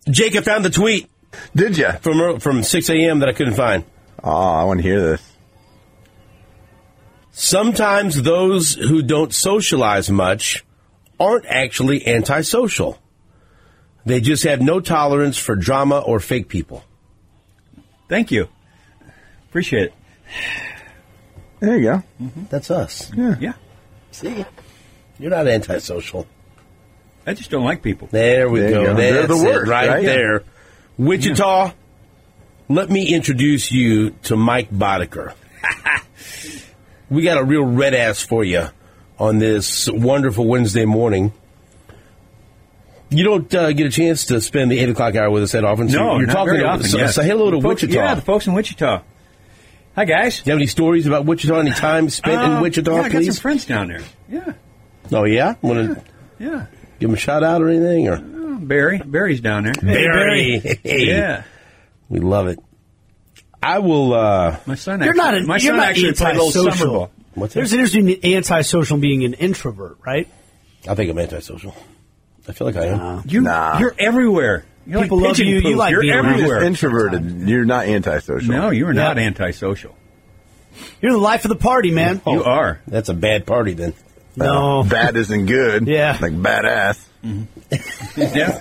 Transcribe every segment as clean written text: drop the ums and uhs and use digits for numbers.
Jake, I found the tweet. Did you? From 6 a.m. that I couldn't find. Oh, I want to hear this. Sometimes those who don't socialize much aren't actually antisocial. They just have no tolerance for drama or fake people. Thank you. Appreciate it. There you go. Mm-hmm. That's us. Yeah. See? You're not antisocial. I just don't like people. There we go. They're the worst, right there. Wichita, let me introduce you to Mike Boddicker. We got a real red ass for you on this wonderful Wednesday morning. You don't get a chance to spend the 8 o'clock hour with us that often. So No, you're not talking very often. Yes. Say hello to Wichita. Yeah, the folks in Wichita. Hi, guys. Do you have any stories about Wichita? Any time spent in Wichita, yeah, I got please? some friends down there. Yeah. Oh, yeah? Want to Yeah. give them a shout out or anything? Or Barry. Barry's down there. Barry. Hey. Yeah. We love it. I will... My son You're actually, not actually played a little summer antisocial. ball. What's that? There's an interesting antisocial being an introvert, right? I think I'm antisocial. I feel like I am. You're everywhere. You're People like love pigeon you. poop. You like You're being around. You're everywhere. just introverted. You're not antisocial. No, you are not Yeah. antisocial. You're the life of the party, man. You are. That's a bad party then. No. Bad isn't good. Yeah. Like badass. Yeah.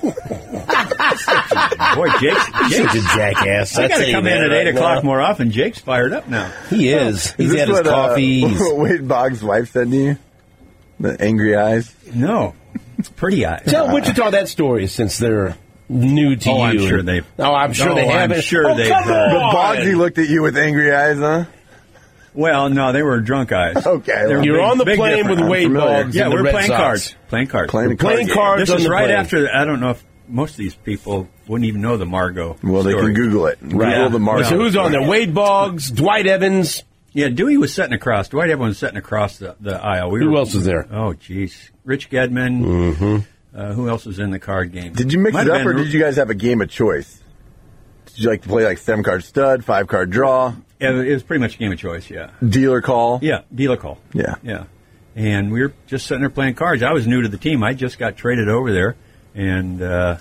Boy, Jake's Such a jackass. I got to tell come you in that at right 8 o'clock now. more often. Jake's fired up now. He is. He's Is had this his coffee. what Wade Boggs' wife said to you? The angry eyes? No. It's pretty eyes. Tell Wichita that story since they're new to you. I'm sure they've. Oh, I'm sure they I'm haven't. sure they've come heard. But on! Boggsy looked at you with angry eyes, huh? Well, no, they were drunk eyes. Okay. They were You're big- on the big plane difference. with Wade familiar. Boggs Yeah, and the we're Red playing Sox. cards. Playing cards. Playing Playing cards This on is the right plane. after. I don't know if most of these people wouldn't even know the Margot. Well, they story. can Google it. Google Yeah. the Margot. So who's on there? Wade Boggs, Dwight Evans. Yeah, Dewey was sitting across. Dwight Evans was sitting across the aisle. Who else was there? Oh, jeez. Rich Gedman. Mm-hmm. Who else was in the card game? Did you mix Might it have up, or been- did you guys have a game of choice? Did you like to play like 7-card stud, 5-card draw, Yeah, it was pretty much a game of choice, yeah. dealer call? Yeah, dealer call. Yeah. Yeah. And we were just sitting there playing cards. I was new to the team. I just got traded over there. And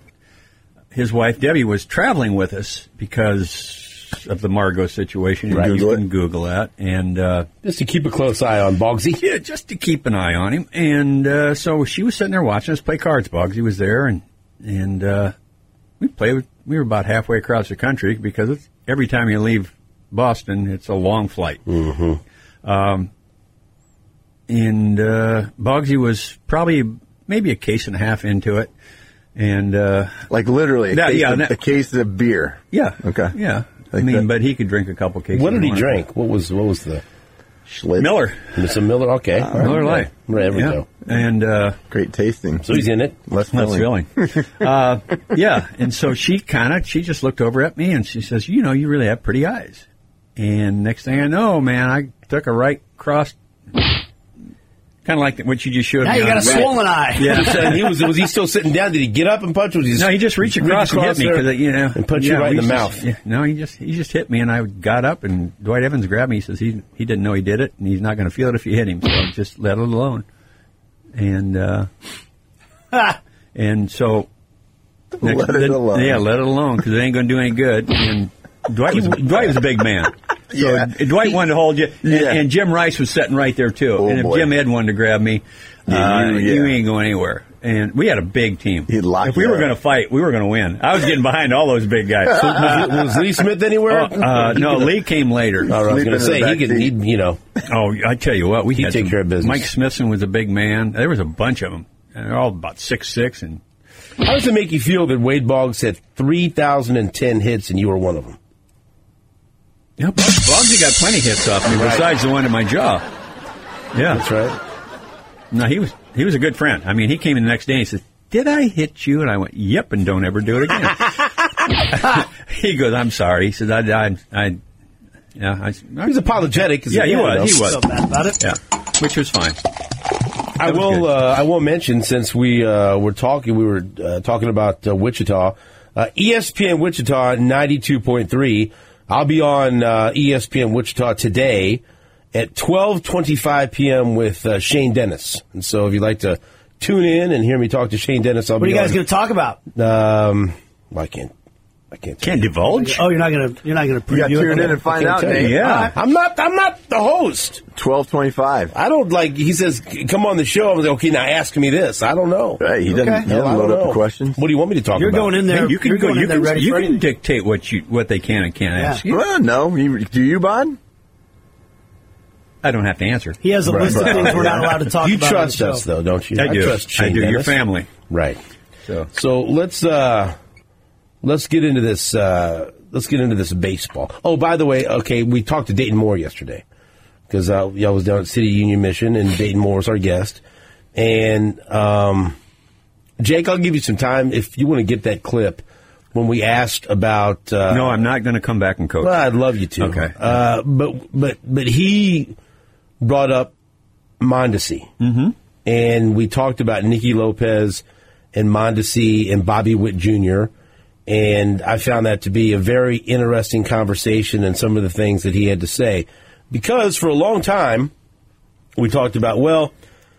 his wife, Debbie, was traveling with us because of the Margot situation. Right. You can Google that. And Just to keep a close eye on Boggsy. yeah, just to keep an eye on him. And so she was sitting there watching us play cards. Boggsy was there. And we played. We were about halfway across the country because every time you leave Boston, it's a long flight. Mm-hmm. And Boggsy was probably maybe a case and a half into it. And Like literally a case of beer. yeah. Okay. Yeah. Like I mean, that. but he could drink a couple cases. What did he of wine. drink? What was the Schlitz. Miller. Mr. Miller? Okay. Miller Lite. There we Yeah. go. And Great tasting. So he's in it. Less That's filling. filling. Yeah. And so she just looked over at me and she says, you know, you really have pretty eyes. And next thing I know, man, I took a right cross, kind of like what you just showed Now me. you got a on the right. swollen eye. Yeah. And was he still sitting down? Did he get up and punch? Was he No, he just reached across and hit me there because and punch you right in the we mouth. just- yeah, no, he just hit me and I got up and Dwight Evans grabbed me. He says he didn't know he did it and he's not going to feel it if you hit him, so just let it alone. And and so Let it alone. Yeah, let it alone because it ain't going to do any good. And Dwight was a big man. So Yeah. Dwight wanted to hold you, Yeah. and Jim Rice was sitting right there too. Oh, and if boy. Jim Ed wanted to grab me, Yeah, you ain't going anywhere. And we had a big team. He'd lock if we you were up. going to fight, we were going to win. I was getting behind all those big guys. Was Lee Smith anywhere? No, Lee came later. I was Sleeping going to in the say back he could, seat. you know. Oh, I tell you what, we He'd had take some- care of business. Mike Smithson was a big man. There was a bunch of them. And they're all about 6'6", and How does it make you feel that Wade Boggs had 3,010 hits and you were one of them? yeah, Boggsy got plenty hits off me besides the one in my jaw. Yeah, That's right. no, he was a good friend. I mean, he came in the next day and he said, "Did I hit you?" And I went, "Yep," and don't ever do it again. He goes, "I'm sorry." He said, "I He was apologetic. 'Cause Yeah, he you know, was. He was. Feel bad about it. Yeah, which was fine. I will mention since we were talking about Wichita, ESPN Wichita 92.3. I'll be on ESPN Wichita today at 12:25 p.m. with Shane Dennis. And so if you'd like to tune in and hear me talk to Shane Dennis, I'll What are be you guys on. going to talk about? Well, I can't. Can't divulge. Oh, you're not gonna You got to preview tune it? in and find Can't out, tell you. Nate. Yeah. I'm not the host. 12:25. I don't like. He says, "Come on the show." I'm like, "Okay, now ask me this." I don't know. Hey, he doesn't, Okay. he doesn't I don't load up know. the questions. What do you want me to talk You're about? going in there. Hey, you can you're go. going You in there can, ready you for can anything. dictate what they can and can't ask you. Well, no. Do you, Bond? I don't have to answer. He has a list of things we're not allowed to talk You about. trust on the us, show. though, don't you? I do. trust Shane Your Dennis. family. Right. So let's get into this. Let's get into this baseball. Oh, by the way, okay, we talked to Dayton Moore yesterday because I was down at City Union Mission, and Dayton Moore was our guest. And Jake, I'll give you some time if you want to get that clip when we asked about. no, I'm not going to come back and coach. Well, I'd love you to. Okay. But he brought up Mondesi. Mm-hmm. And we talked about Nicky Lopez and Mondesi and Bobby Witt Jr., and I found that to be a very interesting conversation and some of the things that he had to say. Because for a long time, we talked about, well,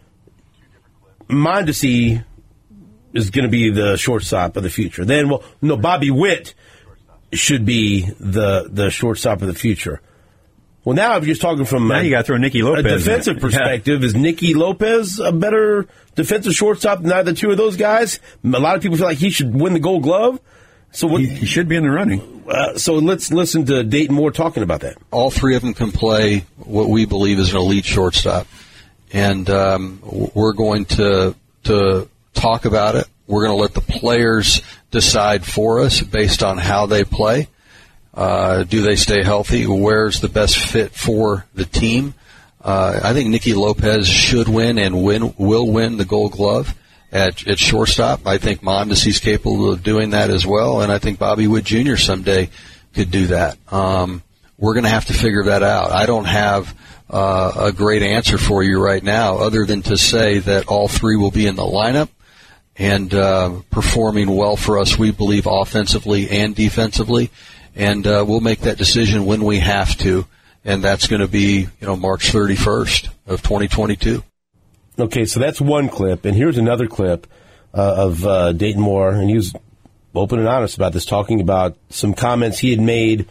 Mondesi is going to be the shortstop of the future. Then, well, no, Bobby Witt should be the shortstop of the future. Well, now I'm just talking from Now you got to throw Nicky Lopez a in defensive it. perspective. Is Nicky Lopez a better defensive shortstop than either two of those guys? A lot of people feel like he should win the Gold Glove. So what? He should be in the running. So let's listen to Dayton Moore talking about that. All three of them can play what we believe is an elite shortstop, and we're going to talk about it. We're going to let the players decide for us based on how they play. Do they stay healthy? Where's the best fit for the team? I think Nicky Lopez should win and will win the Gold Glove at shortstop. I think Mondesi's capable of doing that as well, and I think Bobby Witt Jr. someday could do that. We're going to have to figure that out. I don't have a great answer for you right now other than to say that all three will be in the lineup and performing well for us, we believe, offensively and defensively. And we'll make that decision when we have to, and that's going to be, March 31st of 2022. Okay, so that's one clip, and here's another clip of Dayton Moore, and he was open and honest about this, talking about some comments he had made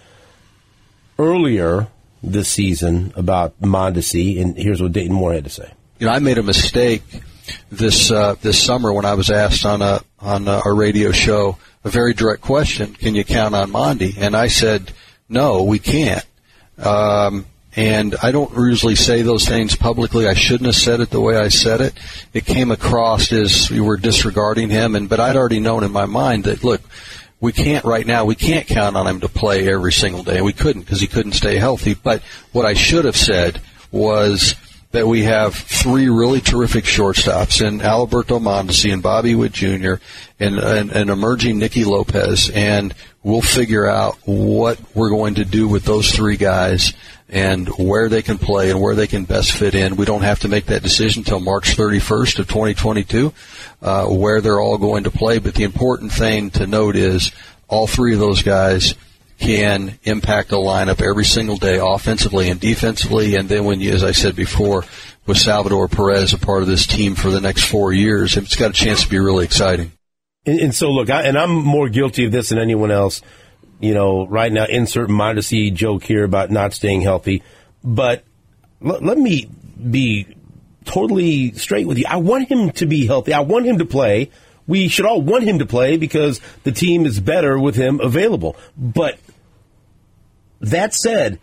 earlier this season about Mondesi, and here's what Dayton Moore had to say. I made a mistake this summer when I was asked on our radio show a very direct question: can you count on Mondi? And I said, no, we can't. And I don't usually say those things publicly. I shouldn't have said it the way I said it. It came across as we were disregarding him, but I'd already known in my mind that, look, we can't count on him to play every single day. We couldn't because he couldn't stay healthy. But what I should have said was that we have three really terrific shortstops in Alberto Mondesi and Bobby Witt Jr. and emerging Nicky Lopez, and we'll figure out what we're going to do with those three guys and where they can play and where they can best fit in. We don't have to make that decision until March 31st of 2022, where they're all going to play. But the important thing to note is all three of those guys can impact the lineup every single day, offensively and defensively. And then when you, as I said before, with Salvador Perez a part of this team for the next 4 years, it's got a chance to be really exciting. And so, look, I'm more guilty of this than anyone else. Right now, insert Mondesi joke here about not staying healthy. But let me be totally straight with you. I want him to be healthy. I want him to play. We should all want him to play because the team is better with him available. But that said,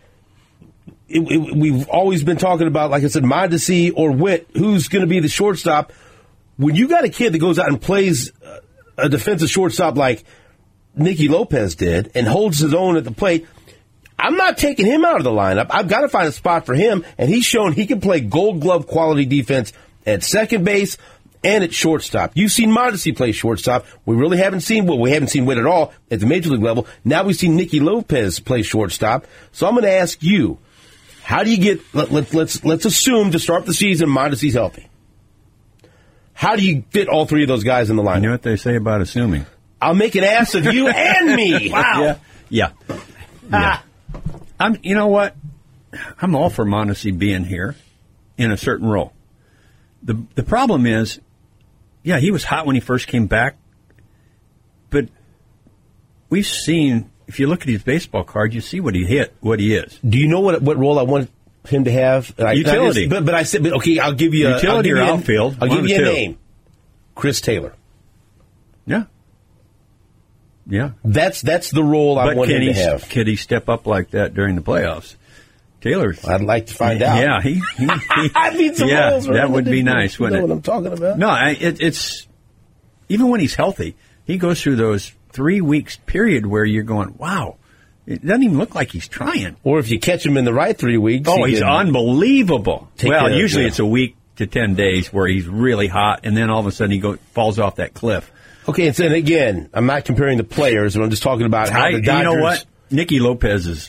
we've always been talking about, like I said, Mondesi or Witt, who's going to be the shortstop. When you got a kid that goes out and plays a defensive shortstop like Nicky Lopez did and holds his own at the plate, I'm not taking him out of the lineup. I've got to find a spot for him, and he's shown he can play Gold Glove quality defense at second base and at shortstop. You've seen Mondesi play shortstop. We really haven't seen Witt at all at the major league level. Now we've seen Nicky Lopez play shortstop. So I'm going to ask you, how do you get? Let's assume to start the season Mondesi's healthy. How do you fit all three of those guys in the lineup? You know what they say about assuming? I'll make an ass of you and me. Wow. Yeah. You know what? I'm all for Mondesi being here in a certain role. The problem is, he was hot when he first came back, but we've seen. If you look at his baseball card, you see what he is. Do you know what role I want him to have? Utility. But I said, okay, I'll give you utility or outfield. I'll give you a name. Chris Taylor. Yeah. Yeah. That's the role I want him to have. Could he step up like that during the playoffs? Taylor. I'd like to find out. Yeah, he I need some roles. That would be nice, wouldn't it? You know what I'm talking about? No, it's even when he's healthy, he goes through those 3 weeks period where you're going, wow, it doesn't even look like he's trying. Or if you catch him in the right 3 weeks. Oh, he's unbelievable. Well, usually yeah. it's a week to 10 days where he's really hot, and then all of a sudden he falls off that cliff. Okay, and then again, I'm not comparing the players, but I'm just talking about how the Dodgers. You know what? Nicky Lopez is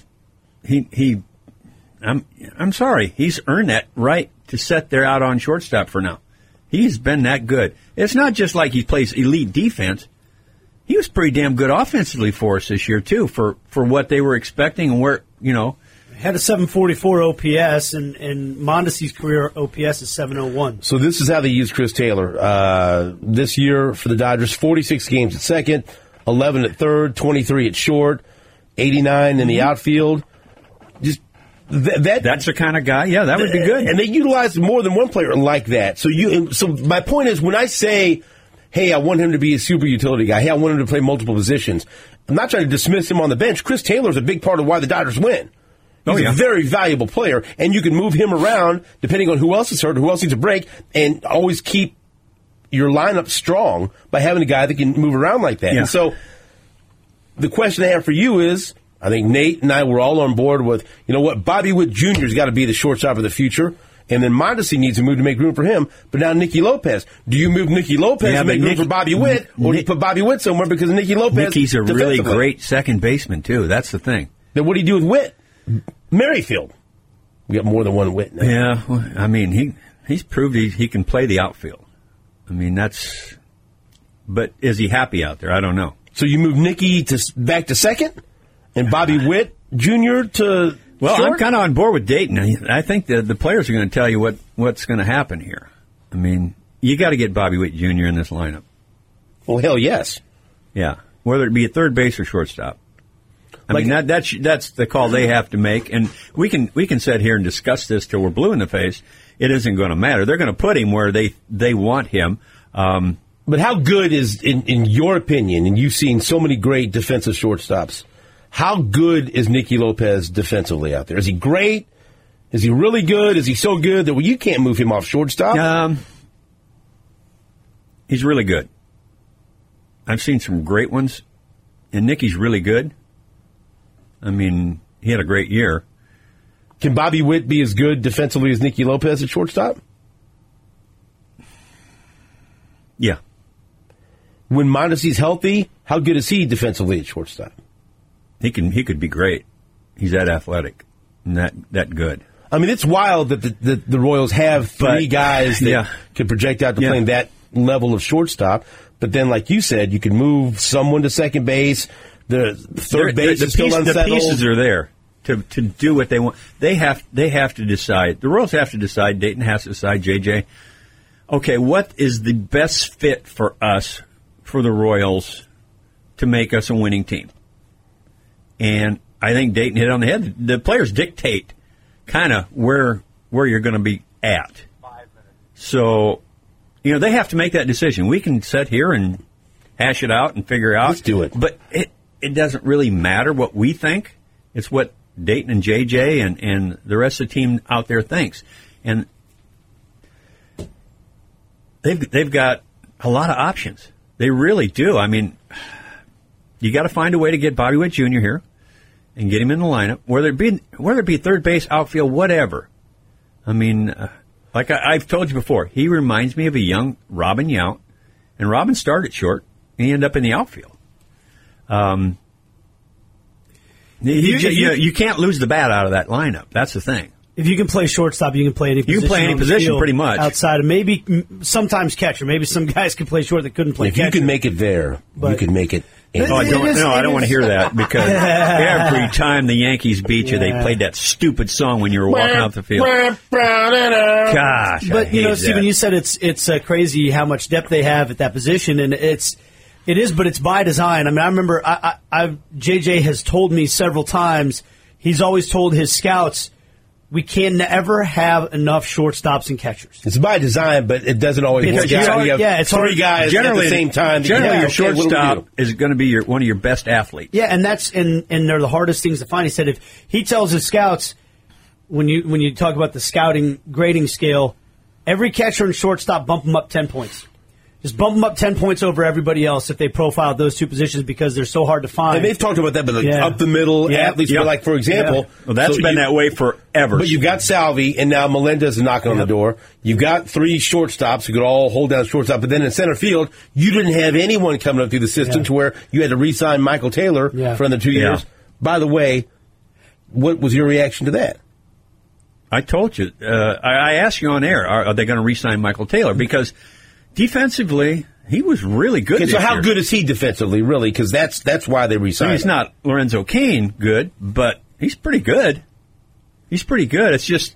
I'm sorry, he's earned that right to sit there out on shortstop for now. He's been that good. It's not just like he plays elite defense. He was pretty damn good offensively for us this year, too, for what they were expecting and where, Had a 744 OPS, and Mondesi's career OPS is 701. So this is how they use Chris Taylor. This year for the Dodgers, 46 games at second, 11 at third, 23 at short, 89 in the outfield. Just that's the kind of guy. Yeah, that would be good. And they utilize more than one player like that. So my point is, when I say, hey, I want him to be a super utility guy, hey, I want him to play multiple positions, I'm not trying to dismiss him on the bench. Chris Taylor is a big part of why the Dodgers win. He's a very valuable player, and you can move him around depending on who else is hurt or who else needs a break, and always keep your lineup strong by having a guy that can move around like that. Yeah. And so the question I have for you is, I think Nate and I were all on board with, you know what, Bobby Witt Jr. has got to be the shortstop of the future, and then Mondesi needs to move to make room for him. But now Nicky Lopez. Do you move Nicky Lopez to make room for Bobby Witt, or do you put Bobby Witt somewhere because Nicky Lopez? Nicky's a really great second baseman, too. That's the thing. Then what do you do with Witt? Merrifield. We got more than one Witt now. Yeah, well, I mean, he's proved he can play the outfield. I mean, but is he happy out there? I don't know. So you move Nicky back to second, and Bobby Witt Jr. to Well, short? I'm kind of on board with Dayton. I think the players are going to tell you what's going to happen here. I mean, you got to get Bobby Witt Jr. in this lineup. Well, hell yes. Yeah, whether it be at third base or shortstop. I mean, that's the call they have to make, and we can sit here and discuss this till we're blue in the face. It isn't going to matter. They're going to put him where they want him. But how good is, in your opinion, and you've seen so many great defensive shortstops, how good is Nicky Lopez defensively out there? Is he great? Is he really good? Is he so good that you can't move him off shortstop? He's really good. I've seen some great ones, and Nicky's really good. I mean, he had a great year. Can Bobby Witt be as good defensively as Nicky Lopez at shortstop? Yeah. When Mondesi's healthy, how good is he defensively at shortstop? He could be great. He's that athletic and that good. I mean, it's wild that the Royals have three guys that can project out to playing that level of shortstop. But then, like you said, you can move someone to second base. The third base is still unsettled. The pieces are there to do what they want. They have to decide. The Royals have to decide. Dayton has to decide. JJ, okay, what is the best fit for us, for the Royals, to make us a winning team? And I think Dayton hit it on the head. The players dictate kind of where you're going to be at. 5 minutes. So, they have to make that decision. We can sit here and hash it out and figure out. Let's do it. But it doesn't really matter what we think. It's what Dayton and JJ and the rest of the team out there thinks. And they've got a lot of options. They really do. I mean, you got to find a way to get Bobby Witt Jr. here and get him in the lineup, whether it be third base, outfield, whatever. I mean, like I've told you before, he reminds me of a young Robin Yount, and Robin started short, and he ended up in the outfield. You can't lose the bat out of that lineup. That's the thing. If you can play shortstop, you can play any position. You can play any position pretty much. Outside of maybe sometimes catcher. Maybe some guys can play short that couldn't play catcher. If you can make it there, you can make it. I don't want to hear that, because every time the Yankees beat you, they played that stupid song when you were walking out the field. Gosh, but Stephen, you said it's crazy how much depth they have at that position, and it's It is, but it's by design. I mean, I remember JJ has told me several times, he's always told his scouts, we can never have enough shortstops and catchers. It's by design, but it doesn't always work. It's three guys at the same time. Generally, your shortstop is going to be one of your best athletes. Yeah, and they're the hardest things to find. He said if he tells his scouts, when you talk about the scouting grading scale, every catcher and shortstop bump them up 10 points. Just bump them up 10 points over everybody else if they profile those two positions because they're so hard to find. And they've talked about that, but up the middle athletes, like, for example. Well, that's been that way forever. But you've got Salvi, and now Melendez is knocking on the door. You've got three shortstops who could all hold down shortstop, but then in center field, you didn't have anyone coming up through the system to where you had to re-sign Michael Taylor for another 2 years. By the way, what was your reaction to that? I told you. I asked you on air, are they going to re-sign Michael Taylor? Because defensively, he was really good this so how year. good is he defensively, really? Because that's why they re-signed him. He's not Lorenzo Cain good, but he's pretty good. He's pretty good. It's just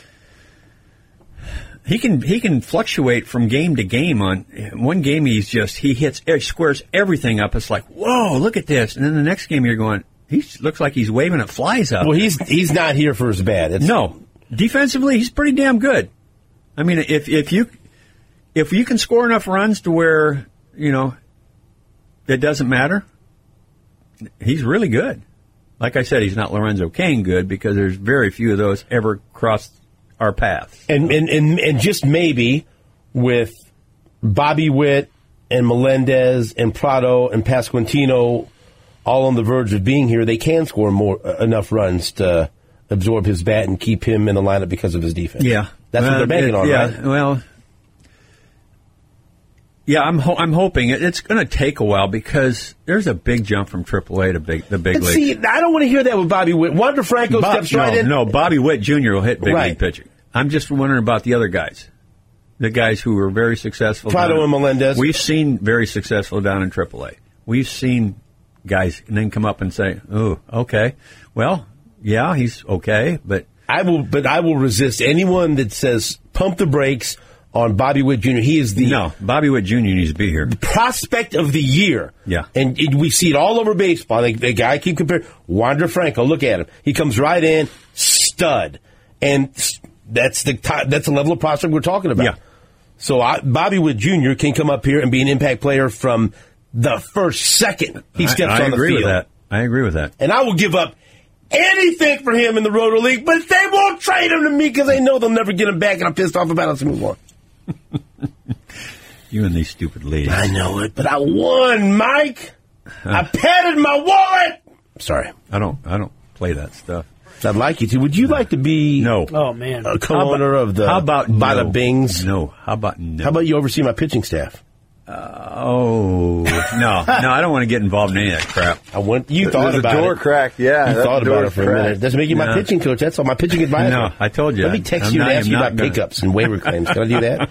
he can fluctuate from game to game. On one game, he squares everything up. It's like, whoa, look at this. And then the next game, you're going, he looks like he's waving at flies up. Well, he's not here for his bat. No. Defensively, he's pretty damn good. I mean, if you can score enough runs to where, it doesn't matter, he's really good. Like I said, he's not Lorenzo Cain good because there's very few of those ever crossed our paths. And just maybe with Bobby Witt and Melendez and Prado and Pasquantino all on the verge of being here, they can score enough runs to absorb his bat and keep him in the lineup because of his defense. Yeah. That's what they're banking on, right? Well, yeah, I'm hoping it's going to take a while because there's a big jump from AAA to the big league. See, I don't want to hear that with Bobby Witt. Wander Franco steps right in. No, Bobby Witt Jr. will hit big league pitching. I'm just wondering about the other guys. The guys who were very successful. Prado and Melendez. We've seen very successful down in AAA. We've seen guys and then come up and say, oh, okay. Well, yeah, he's okay, but I will resist anyone that says pump the brakes on Bobby Witt Jr. He is Bobby Witt Jr. needs to be here. The prospect of the year. Yeah. And we see it all over baseball. The guy I keep comparing. Wander Franco, look at him. He comes right in, stud. And that's the level of prospect we're talking about. Yeah. So Bobby Witt Jr. can come up here and be an impact player from the first second he steps on the field. I agree with that. And I will give up anything for him in the Roto League, but they won't trade him to me because they know they'll never get him back, and I'm pissed off about it. Let's move on. You and these stupid ladies. I know it, but I won, Mike. I patted my wallet. Sorry. I don't play that stuff. I'd like you to. Would you like to be Oh, man. a co-owner of the Bada Bings? No. How about no? How about you oversee my pitching staff? No, I don't want to get involved in any of that crap. You thought about it. The door cracked, yeah. You thought about it for a minute. Doesn't make you my pitching coach. That's all. My pitching advisor. No, I told you. Let me text you and ask you about pickups and waiver claims. Can I do that?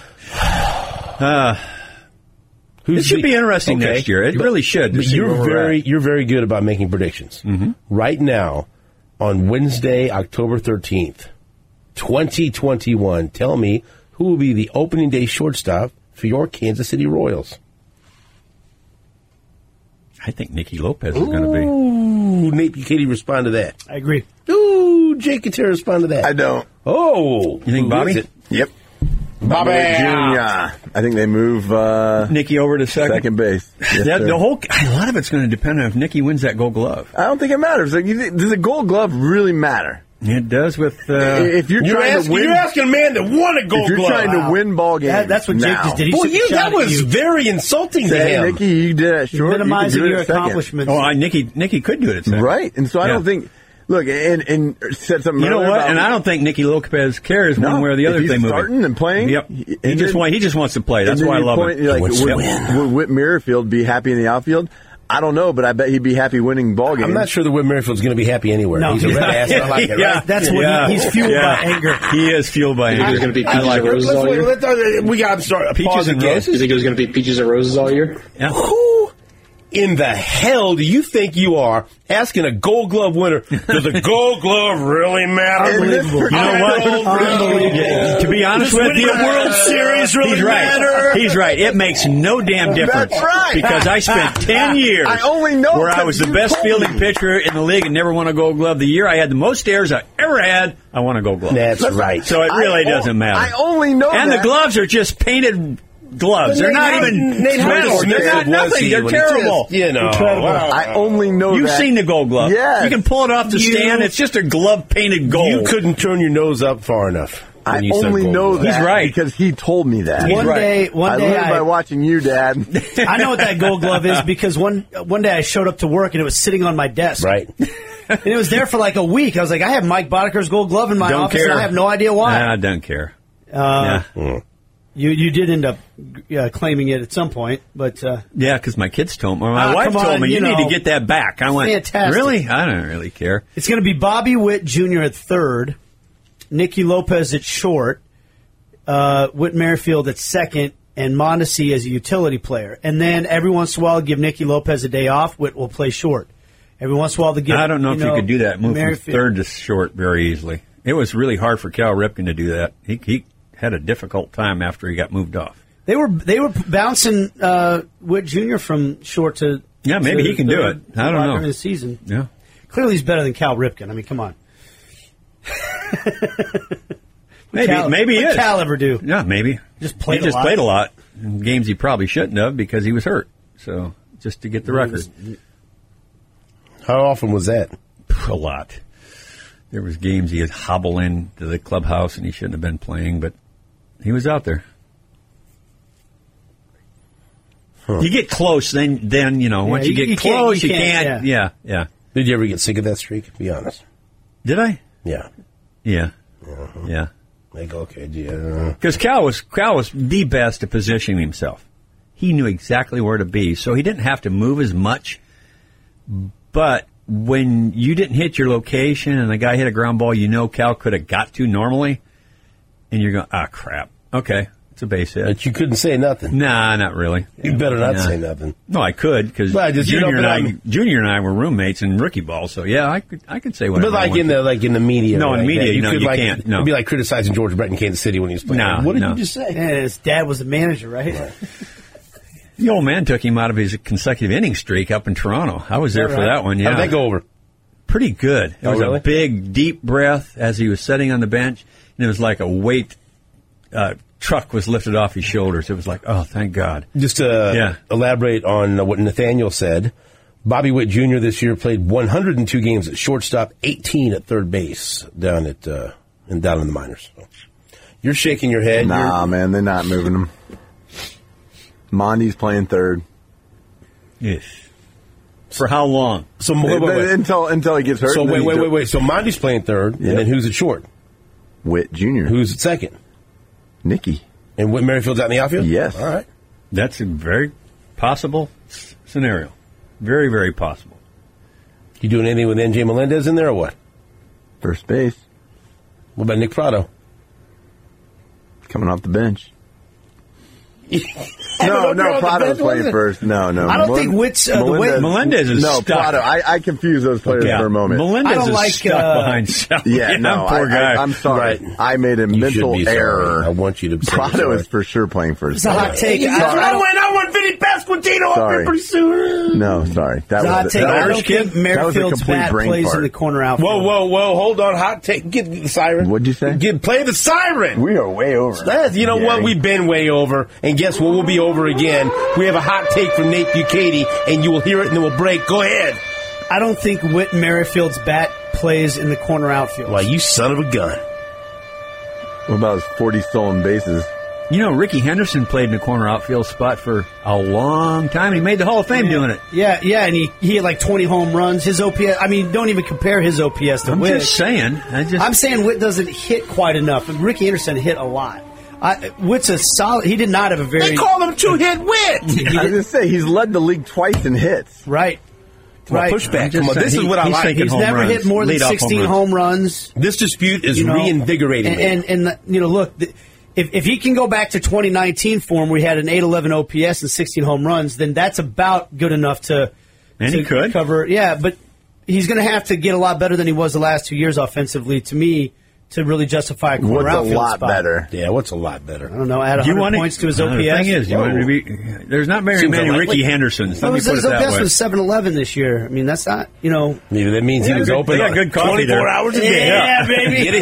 It should be interesting next year. It really should. But you're very good about making predictions. Mm-hmm. Right now, on Wednesday, October 13th, 2021, tell me who will be the opening day shortstop for your Kansas City Royals. I think Nicky Lopez is going to be. Ooh, Nate Buchanan respond to that. I agree. Ooh, Jake Katera respond to that. I don't. Oh. You think Bobby? Yep. Bobby Jr. I think they move Nicky over to second base. Yes, a lot of it's going to depend on if Nicky wins that Gold Glove. I don't think it matters. Does a Gold Glove really matter? It does with. If you're trying to win, you're asking a man that won a Gold Glove. If you're trying to win ball games, that's what Jake just did. That was very insulting to him. Nicky, you did it short. Minimizing your accomplishments. Oh, Nicky could do it at second. Right, and so I don't think. Look, and said something. You know what? And I don't think Nicky Lopez cares one way or the other. If he's they move starting and playing. Yep. He just wants to play. That's why I love it. Like, would Whit Merrifield be happy in the outfield? I don't know, but I bet he'd be happy winning ball games. I'm not sure that Whit Merrifield's going to be happy anywhere. No, he's a red ass. I like it. Right? That's what he's fueled by anger. He is fueled by anger. There's going to be peaches and roses all year. We got to start. Peaches and roses. You think there's going to be peaches and roses all year? Yeah. Who in the hell do you think you are asking a Gold Glove winner, does a Gold Glove really matter? Unbelievable. You know what? Unbelievable. To be honest with you, World Series really he's right. matter? He's right. It makes no damn difference. That's right. Because I spent 10 years I only know where I because was the you best told fielding me. pitcher in the league and never won a Gold Glove. The year I had the most errors I ever had, I won a Gold Glove. That's right. So it really doesn't matter. I only know and that. the gloves are just painted gloves. They're not even Nate metal. Smith They're not was nothing. he They're when he terrible. just, you know. Incredible. wow. I only know You've that. seen the Gold Glove. Yes. You can pull it off the stand. It's just a glove painted gold. You couldn't turn your nose up far enough. I when you said only Gold know Glove. that He's right. because he told me that. One day, I learned by watching you, Dad. I know what that Gold Glove is because one day I showed up to work and it was sitting on my desk. Right. And it was there for like a week. I was like, I have Mike Bodeker's Gold Glove in my Don't office care. and I have no idea why. I don't care. Yeah. Yeah. You did end up claiming it at some point, but Yeah, because my kids told me, or my wife come told on, me, you you need know. to get that back. I went, Fantastic. really? I don't really care. it's going to be Bobby Witt Jr. at third, Nicky Lopez at short, Whit Merrifield at second, and Mondesi as a utility player. And then every once in a while, give Nicky Lopez a day off. Whit will play short. Every once in a while, to give. I don't know if you could do that, move from Merrifield. third to short very easily. It was really hard for Cal Ripken to do that. He had a difficult time after he got moved off. They were bouncing Witt Jr. from short to. Yeah, maybe to he can do third it. I don't know. during the season. Yeah. Clearly, he's better than Cal Ripken. I mean, come on. Maybe he What'd is. Cal ever do? Yeah, maybe. Just played he just a lot. played a lot in games he probably shouldn't have because he was hurt. So just to get the record. How often was that? A lot. There was games he'd hobble into the clubhouse and he shouldn't have been playing, but he was out there. You get close, then you know. Once you you get can't- close, you you can't, can't. Yeah. Did you ever get sick of that streak? Be honest. Did I? Yeah. Yeah. Yeah. Like, okay, yeah. Because Cal was the best at positioning himself. He knew exactly where to be, so he didn't have to move as much. But when you didn't hit your location and the guy hit a ground ball, you know Cal could have got to normally, and you're going, crap. Okay, it's a base hit. But you couldn't say nothing. Nah, not really. You better not Nah. say nothing. No, I could because Well, just, you know, Junior and I were roommates in rookie ball, so yeah, I could say whatever. But I like want in the media. No, in like media, that, you know, could, you like, can't, no. It'd be like criticizing George Brett in Kansas City when he was playing. No, What did no. you just say? Yeah, his dad was the manager, right? The old man took him out of his consecutive inning streak up in Toronto. I was there Is that for right? that one. Yeah, How'd that go over? Pretty good. It Oh, was really? a big, deep breath as he was sitting on the bench, and it was like a weight truck was lifted off his shoulders. It was like, oh, thank God. Just to elaborate on what Nathaniel said, Bobby Witt Jr. this year played 102 games at shortstop, 18 at third base down in the minors. So you're shaking your head. Nah, man, they're not moving him. Mondy's playing third. Yes. For how long? So wait. Until he gets hurt. So and then wait. So Monty's playing third, Yep. and then who's at short? Witt Jr. Who's at second? Nicky. And Whit Merrifield's out in the outfield? Yes. All right. That's a very possible scenario. Very, very possible. You doing anything with NJ Melendez in there or what? First base. What about Nick Prado? Coming off the bench. No, No, Prado's playing first. No. I don't think Witt's the way Melendez is no, stuck. Prado. I confuse those players for a moment. Melendez I don't is like, stuck behind Sal. Yeah, no, poor guy. I'm sorry. Right. I made a You should mental be sorry. error. I want you to say Prado sorry. is for sure playing first. It's a hot take. I want Vinny Pasquantino up Sorry. here pretty soon. No, sorry. That It's a hot was take. I that don't was, think Merrifield's complete bat brain plays fart. in the corner outfield. Whoa. Hold on. Hot take. Get the siren. What'd you say? Play the siren. We are way over. You know what? We've been way over. And guess what? We'll be over again. We have a hot take from Nate Bukaty, and you will hear it and then we'll break. Go ahead. I don't think Whit Merrifield's bat plays in the corner outfield. Why, you son of a gun. What about his 40 stolen bases? You know, Ricky Henderson played in the corner outfield spot for a long time, and he made the Hall of Fame doing it. Yeah, and he had like 20 home runs. His OPS, I mean, don't even compare his OPS to I'm Whit. just saying. I'm saying Whit doesn't hit quite enough, and Ricky Henderson hit a lot. Whit's a solid. He did not have a very. They call him two-hit Whit. I was going to say, he's led the league twice in hits. Right. Right. Pushback. Come on, this is what I he's like. thinking He's home never runs, hit more than leadoff 16 home runs. This dispute is You know, reinvigorating me. And you know, look, if he can go back to 2019 form, where he had an 811 OPS and 16 home runs, then that's about good enough to he could cover. Yeah, but he's going to have to get a lot better than he was the last 2 years offensively, to me, to really justify a corner What's a outfield lot spot. better? Yeah, what's a lot better? I don't know. Add 100 points to his OPS. The thing is, you want him to be. There's not very Seems many unlikely. Ricky Hendersons. Let me His put it that OPS way. was 711 this year. I mean, that's not, Maybe that means he was good- open they got on good coffee 24 there. hours a day. Yeah, baby. Get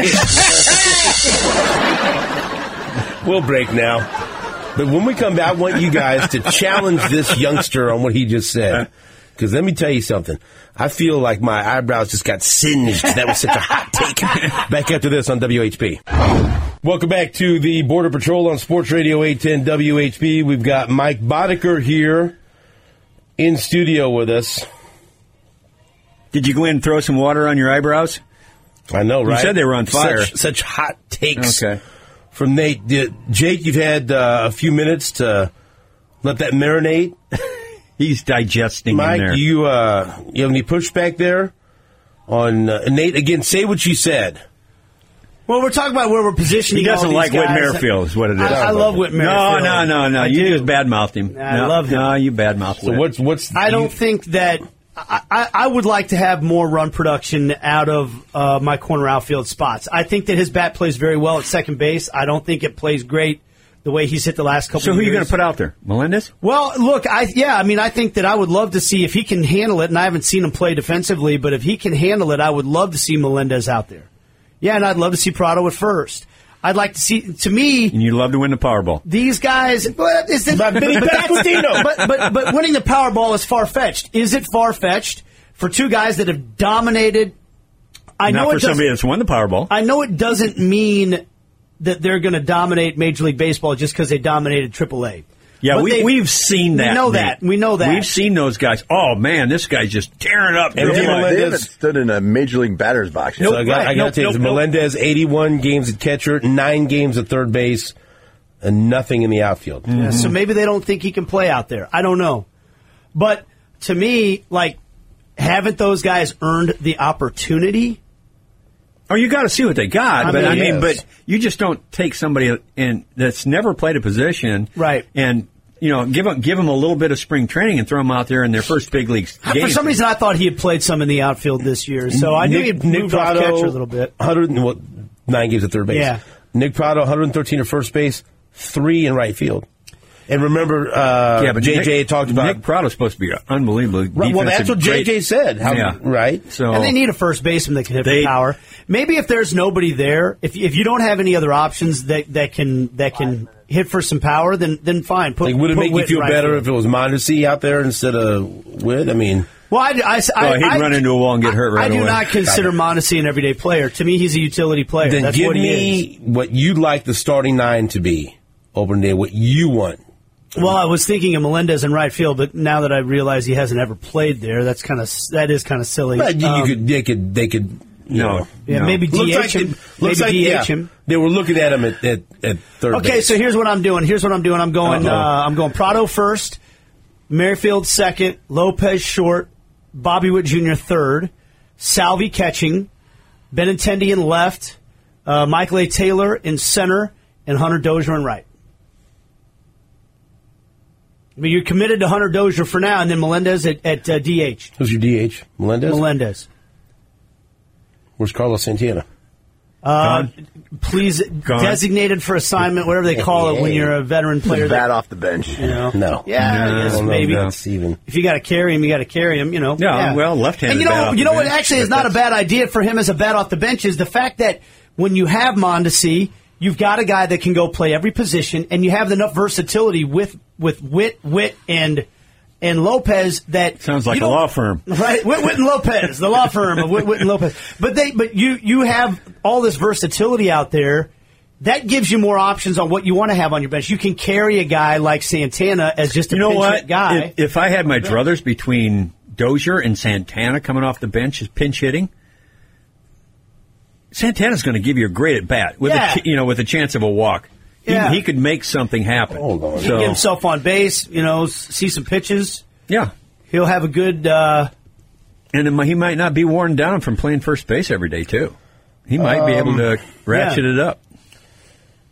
it. We'll break now. But when we come back, I want you guys to challenge this youngster on what he just said. Because let me tell you something. I feel like my eyebrows just got singed. That was such a hot take. Back after this on WHP. Welcome back to the Border Patrol on Sports Radio 810 WHP. We've got Mike Boddicker here in studio with us. Did you go in and throw some water on your eyebrows? I know, right? You said they were on fire. Such hot takes Okay. from Nate. Jake, you've had a few minutes to let that marinate. He's digesting Mike, in there. you have any pushback there on Nate? Again, say what you said. Well, we're talking about where we're positioning. He doesn't all like these Whit guys. Merrifield, is what it is. I love Whit No, Merrifield. no. I You do. just badmouthed him. I love him. No, you badmouthed So Whit. what's I don't think that I would like to have more run production out of my corner outfield spots. I think that his bat plays very well at second base. I don't think it plays great the way he's hit the last couple So of who are years. you going to put out there? Melendez? Well, look, I think that I would love to see if he can handle it, and I haven't seen him play defensively, but if he can handle it, I would love to see Melendez out there. Yeah, and I'd love to see Prado at first. I'd like to see, to me, And you'd love to win the Powerball. these guys, but Benny Pasquantino. but winning the Powerball is far-fetched. Is it far-fetched for two guys that have dominated? I know Not for it doesn't- somebody that's won the Powerball. I know it doesn't mean that they're going to dominate Major League Baseball just because they dominated AAA. Yeah, But we've seen that. We know Nate. that. We know that. We've seen those guys. Oh, man, this guy's just tearing up. And They Melendez- haven't stood in a major league batter's box yet. So I got to tell you, Melendez, 81 games at catcher, 9 games at third base, and nothing in the outfield. Yeah, so maybe they don't think he can play out there. I don't know. But to me, haven't those guys earned the opportunity? Oh, you got to see what they got, but yes. but you just don't take somebody that's never played a position, Right. And give them a little bit of spring training and throw them out there in their first big league game. For some reason, I thought he had played some in the outfield this year, so I knew he'd moved off Prado, catcher a little bit. 9 games at third base. Yeah. Nick Prado, 113 at first base, 3 in right field. And remember, but JJ talked about. Nick Prado's supposed to be unbelievably Right, well, that's what defensive, JJ great- said. Yeah. Right? So And they need a first baseman that can hit They- for power. Maybe if there's nobody there, if you don't have any other options that can hit for some power, then fine. Would it put make you Whit feel in right better field. if it was Mondesi out there instead of Whit? I mean, Well, he'd run into a wall and get hurt right I do away. not consider Mondesi an everyday player. To me, he's a utility player. then That's give what he me is. what you'd like the starting 9 to be opening day, what you want. Well, I was thinking of Melendez in right field, but now that I realize he hasn't ever played there, that is kind of silly. But they could. No. Yeah, No. maybe DH him. Maybe DH him. They were looking at him at third Okay, base. so here's what I'm doing. I'm going Prado first, Merrifield second, Lopez short, Bobby Witt Jr. third, Salvi catching, Benintendi in left, Michael A. Taylor in center, and Hunter Dozier in right. I mean, you're committed to Hunter Dozier for now, and then Melendez at DH. Who's your DH? Melendez? Where's Carlos Santana? Please, Gone. designated for assignment, whatever they call it when you're a veteran player. Bat off the bench. You know? No. Yeah, No, I guess I don't know maybe. if that's even. If you got to carry him, you got to carry him. Yeah, well, left-handed And bat off you the know what? bench. Actually, is not a bad idea for him as a bat off the bench. Is the fact that when you have Mondesi, you've got a guy that can go play every position, and you have enough versatility with Witt, and Lopez that Sounds like you a don't- law firm. Right, Witt and Lopez, the law firm of Witt and Lopez. But you have all this versatility out there. That gives you more options on what you want to have on your bench. You can carry a guy like Santana as just a You know pinch what? hit guy. If I had my druthers between Dozier and Santana coming off the bench as pinch hitting, Santana's going to give you a great at bat with with a chance of a walk. Yeah. He could make something happen. Hold on. So, Get himself on base, see some pitches. yeah. He'll have a good. And he might not be worn down from playing first base every day, too. He might be able to ratchet it up.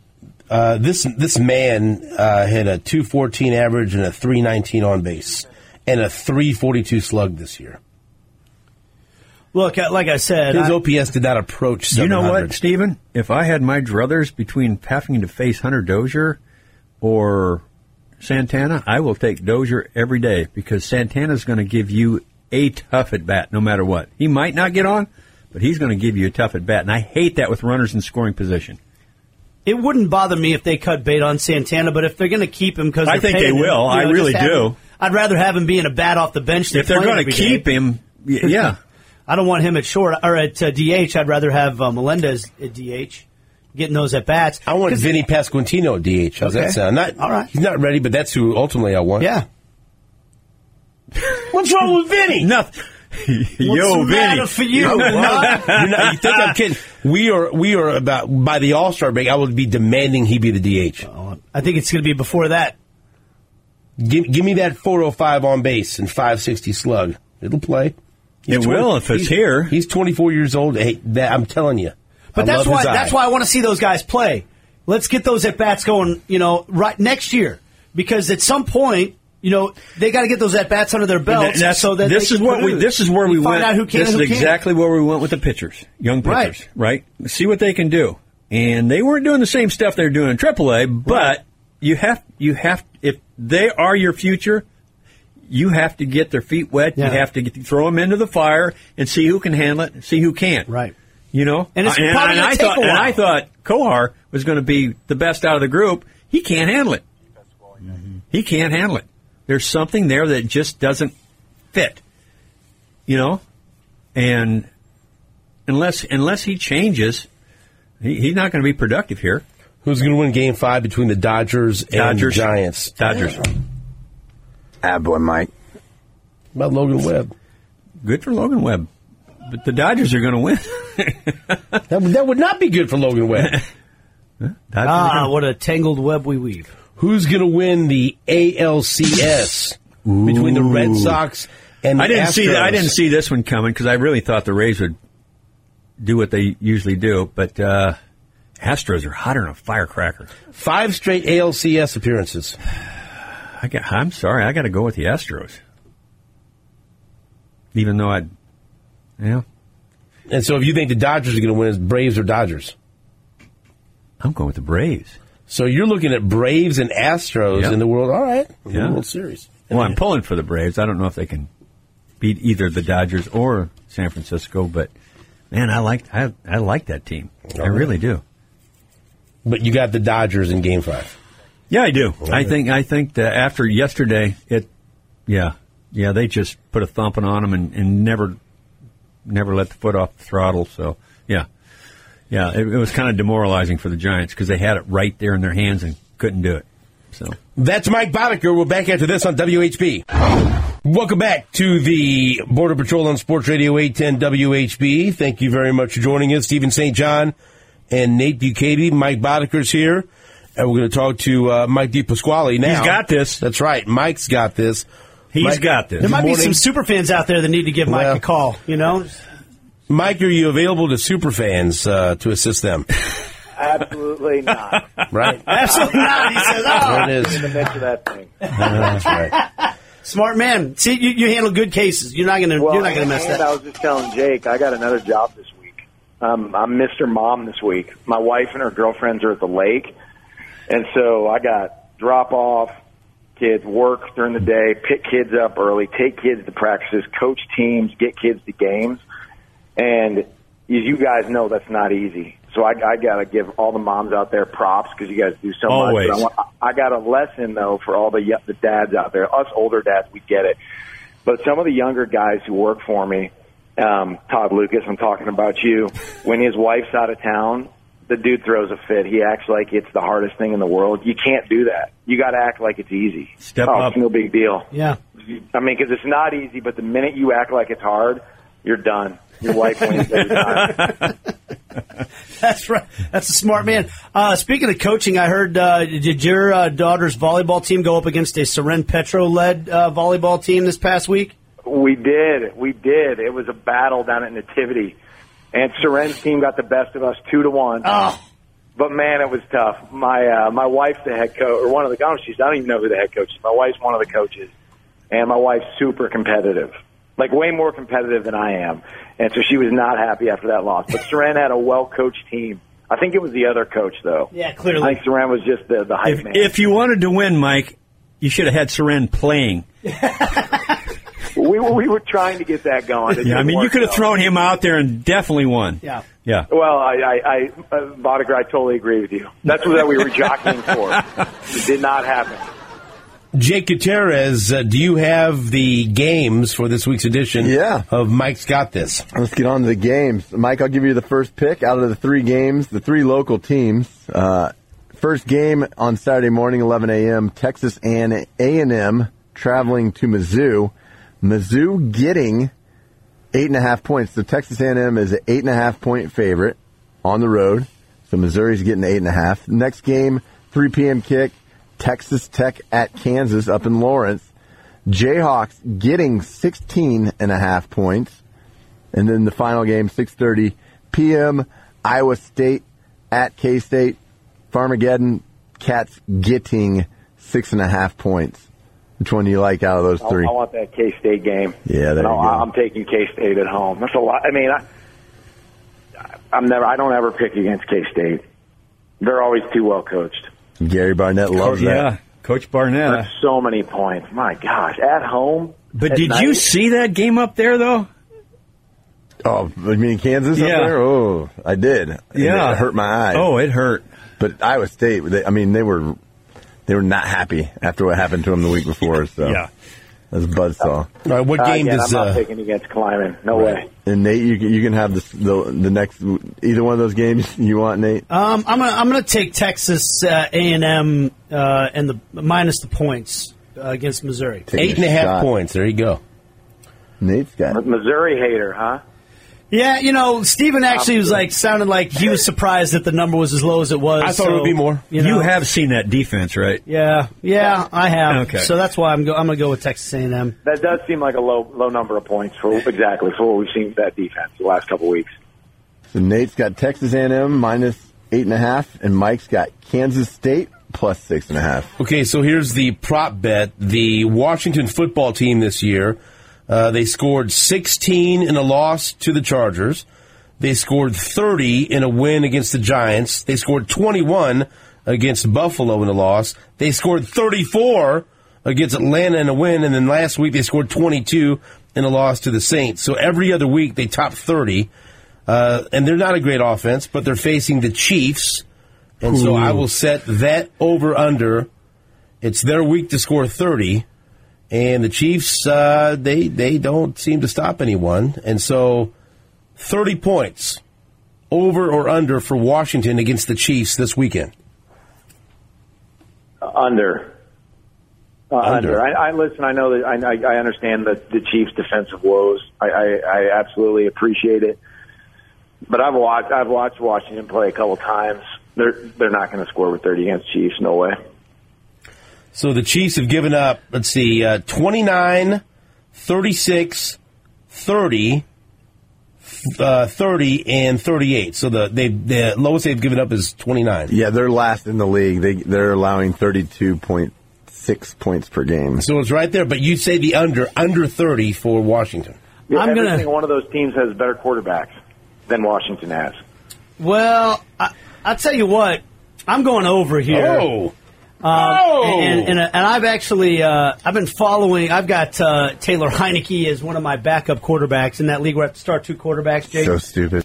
This man had a 214 average and a 319 on base and a 342 slug this year. Look, like I said, his OPS did not approach 700. You know what, Stephen? If I had my druthers between having to face Hunter Dozier or Santana, I will take Dozier every day because Santana's going to give you a tough at bat no matter what. He might not get on, but he's going to give you a tough at bat, and I hate that with runners in scoring position. It wouldn't bother me if they cut bait on Santana, but if they're going to keep him because I think they will. I really do. I'd rather have him being a bat off the bench. If they're going to keep him, yeah. I don't want him at short or at DH. I'd rather have Melendez at DH, getting those at bats. I want Vinny Pasquantino at DH. How's that sound? All right. He's not ready, but that's who ultimately I want. Yeah. What's wrong with Vinny? Nothing. Yo, Vinny. For you? You think I'm kidding? We are about by the All-Star break. I would be demanding he be the DH. I think it's going to be before that. Give me that 405 on base and 560 slug. It'll play. It will if it's here. He's 24 years old. Hey, I'm telling you. But that's why I want to see those guys play. Let's get those at bats going. Right next year, because at some point, they got to get those at bats under their belts. So that this is where we went. Find out who can. This is exactly where we went with the pitchers, young pitchers, right? See what they can do. And they weren't doing the same stuff they're doing in AAA, but you have if they are your future. You have to get their feet wet. Yeah. You have to throw them into the fire and see who can handle it, and see who can't. Right. And it's probably going to take a while. And I thought Kohar was going to be the best out of the group. He can't handle it. Mm-hmm. He can't handle it. There's something there that just doesn't fit. And unless he changes, he's not going to be productive here. Who's going to win Game 5 between the Dodgers and the Giants? Dodgers. Boy, Mike. About Logan Webb. Good for Logan Webb. But the Dodgers are going to win. That would not be good for Logan Webb. What a tangled web we weave. Who's going to win the ALCS between the Red Sox and the Astros? I didn't see this one coming because I really thought the Rays would do what they usually do. But Astros are hotter than a firecracker. 5 straight ALCS appearances. I'm sorry, I got to go with the Astros. Even though And so if you think the Dodgers are going to win, it's Braves or Dodgers? I'm going with the Braves. So you're looking at Braves and Astros in the World. All right, the World Series. Well, I'm pulling for the Braves. I don't know if they can beat either the Dodgers or San Francisco, but man, I like that team. I really do. But you got the Dodgers in Game 5. Yeah, I do. I think that after yesterday, they just put a thumping on them and never let the foot off the throttle. So it was kind of demoralizing for the Giants because they had it right there in their hands and couldn't do it. So that's Mike Boddicker. We're back after this on WHB. Welcome back to the Border Patrol on Sports Radio 810 WHB. Thank you very much for joining us, Stephen St. John and Nate Bukaty. Mike Boddicker's here. And we're going to talk to Mike DePasquale now. He's got this. That's right. Mike's got this. He's got this. There might be some superfans out there that need to give Mike a call, Mike, are you available to superfans to assist them? Absolutely not. Right? Absolutely not. He says, There it is. In the midst of that thing. That's right. Smart man. See, you handle good cases. You're not going to mess that up. I was just telling Jake, I got another job this week. I'm Mr. Mom this week. My wife and her girlfriends are at the lake. And so I got drop off, kids work during the day, pick kids up early, take kids to practices, coach teams, get kids to games. And as you guys know, that's not easy. So I got to give all the moms out there props because you guys do so Always. much. But I got a lesson, though, for all the dads out there. Us older dads, we get it. But some of the younger guys who work for me, Todd Lucas, I'm talking about you, when his wife's out of town, the dude throws a fit. He acts like it's the hardest thing in the world. You can't do that. You got to act like it's easy. Step up. It's no big deal. Yeah. I mean, because it's not easy, but the minute you act like it's hard, you're done. Your wife wins every time. That's right. That's a smart man. Speaking of coaching, I heard, did your daughter's volleyball team go up against a Seren Petro-led volleyball team this past week? We did. It was a battle down at Nativity. And Seren's team got the best of us 2-1. Oh. But man, it was tough. My wife's the head coach, or one of the coaches. I don't even know who the head coach is. My wife's one of the coaches, and my wife's super competitive, like way more competitive than I am. And so she was not happy after that loss. But Saran had a well-coached team. I think it was the other coach, though. Yeah, clearly. I think Saran was just the hype man. If you wanted to win, Mike, you should have had Saran playing. We were trying to get that going. Yeah, I mean, you could have thrown him out there and definitely won. Yeah. Yeah. Well, Boddicker, I totally agree with you. That's what we were jockeying for. It did not happen. Jake Gutierrez, do you have the games for this week's edition of Mike's Got This? Let's get on to the games. Mike, I'll give you the first pick out of the 3 games, the 3 local teams. First game on Saturday morning, 11 a.m., Texas A&M traveling to Mizzou. Mizzou getting 8.5 points. So Texas A&M is an 8.5-point favorite on the road. So Missouri's getting 8.5. Next game, 3 p.m. kick, Texas Tech at Kansas up in Lawrence. Jayhawks getting 16.5 points. And then the final game, 6:30 p.m., Iowa State at K-State. Farmageddon, Cats getting 6.5 points. Which one do you like out of those 3? I want that K-State game. Yeah, there you go. I'm taking K-State at home. That's a lot. I mean, I don't ever pick against K-State. They're always too well coached. Gary Barnett loves that. Yeah, Coach Barnett. That's so many points. My gosh, at home. But at did night? you see that game up there, though? Oh, you mean Kansas up there? Oh, I did. Yeah. It hurt my eyes. Oh, it hurt. But Iowa State, they were not happy after what happened to them the week before. So Yeah. that's a buzzsaw. All right, what game Again, does... I'm not picking against Kleiman. No way. And Nate, you can have the next either one of those games you want, Nate. I'm gonna take Texas A&M and the minus the points against Missouri. 8.5 points. There you go. Nate's got it. Missouri hater, huh? Yeah, Stephen actually sounded like he was surprised that the number was as low as it was. I thought it would be more. You have seen that defense, right? Yeah, I have. Okay. So that's why I'm going to go with Texas A&M. That does seem like a low number of points for what we've seen with that defense the last couple of weeks. So Nate's got Texas A&M minus 8.5, and Mike's got Kansas State plus 6.5. Okay, so here's the prop bet. The Washington football team this year, they scored 16 in a loss to the Chargers. They scored 30 in a win against the Giants. They scored 21 against Buffalo in a loss. They scored 34 against Atlanta in a win. And then last week they scored 22 in a loss to the Saints. So every other week they top 30. And they're not a great offense, but they're facing the Chiefs. And so I will set that over-under. It's their week to score 30. And the Chiefs, they don't seem to stop anyone. And so 30 points, over or under for Washington against the Chiefs this weekend. Under. I listen. I know that I understand the Chiefs' defensive woes. I absolutely appreciate it. But I've watched Washington play a couple times. They're not going to score with 30 against Chiefs. No way. So the Chiefs have given up, 29, 36, 30, 30, and 38. So the lowest they've given up is 29. Yeah, they're last in the league. They're allowing 32.6 points per game. So it's right there, but you say the under 30 for Washington. Yeah, every single one of those teams has better quarterbacks than Washington has. Well, I'll tell you what, I'm going over here. Oh. And I've actually I've been following. I've got Taylor Heineke as one of my backup quarterbacks in that league where I have to start 2 quarterbacks. Jake, So stupid.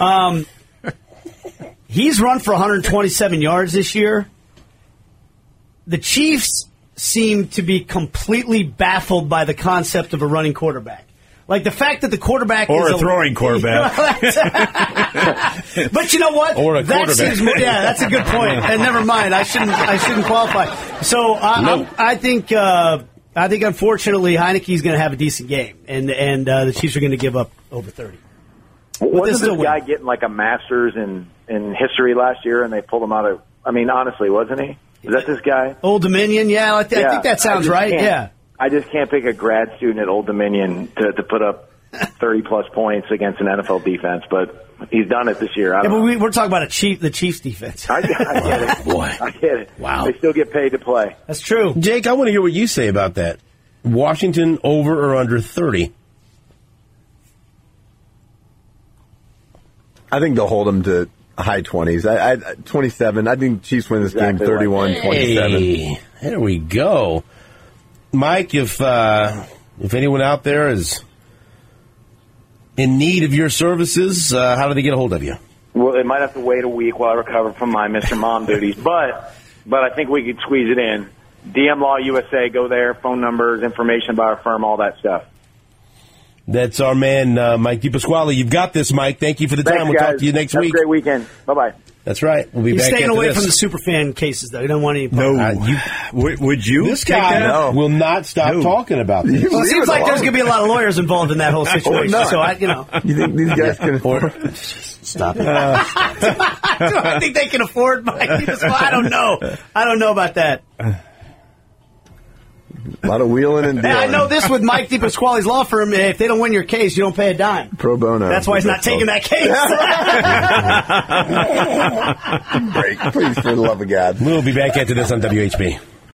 He's run for 127 yards this year. The Chiefs seem to be completely baffled by the concept of a running quarterback. Like the fact that the quarterback or is a throwing quarterback. But you know what? Or a quarterback. That's a good point. And never mind. I shouldn't qualify. So I think unfortunately Heineke's going to have a decent game, and the Chiefs are going to give up over 30. Wasn't this guy getting like a master's in history last year, and they pulled him out of? I mean, honestly, wasn't he? Is that this guy? Old Dominion, I think that sounds right. Yeah. I just can't pick a grad student at Old Dominion to put up 30-plus points against an NFL defense, but he's done it this year. Yeah, but we're talking about the Chiefs defense. I get it. Boy. I get it. Wow. They still get paid to play. That's true. Jake, I want to hear what you say about that. Washington over or under 30? I think they'll hold them to high 20s. I 27. I think Chiefs win this game 31-27. Hey, there we go. Mike, if anyone out there is in need of your services, how do they get a hold of you? Well, they might have to wait a week while I recover from my Mr. Mom duties, but I think we could squeeze it in. DM Law USA, go there, phone numbers, information about our firm, all that stuff. That's our man, Mike DePasquale. You've got this, Mike. Thank you for the time. Thanks, We'll guys. talk to you next Have week. a great weekend. Bye-bye. That's right. We'll be He's back staying after away this. from the superfan cases, though. He doesn't want any. Would you? This take guy that? will not stop talking about this. Well, it seems like there's going to be a lot of lawyers involved in that whole situation. not. So You think these guys can afford? Stop it. do I think they can afford Mike? I don't know. I don't know about that. A lot of wheeling and dealing. And I know this with Mike DePasquale's law firm. If they don't win your case, you don't pay a dime. Pro bono. That's why he's not taking that case. Break, please, for the love of God. We'll be back after this on WHB.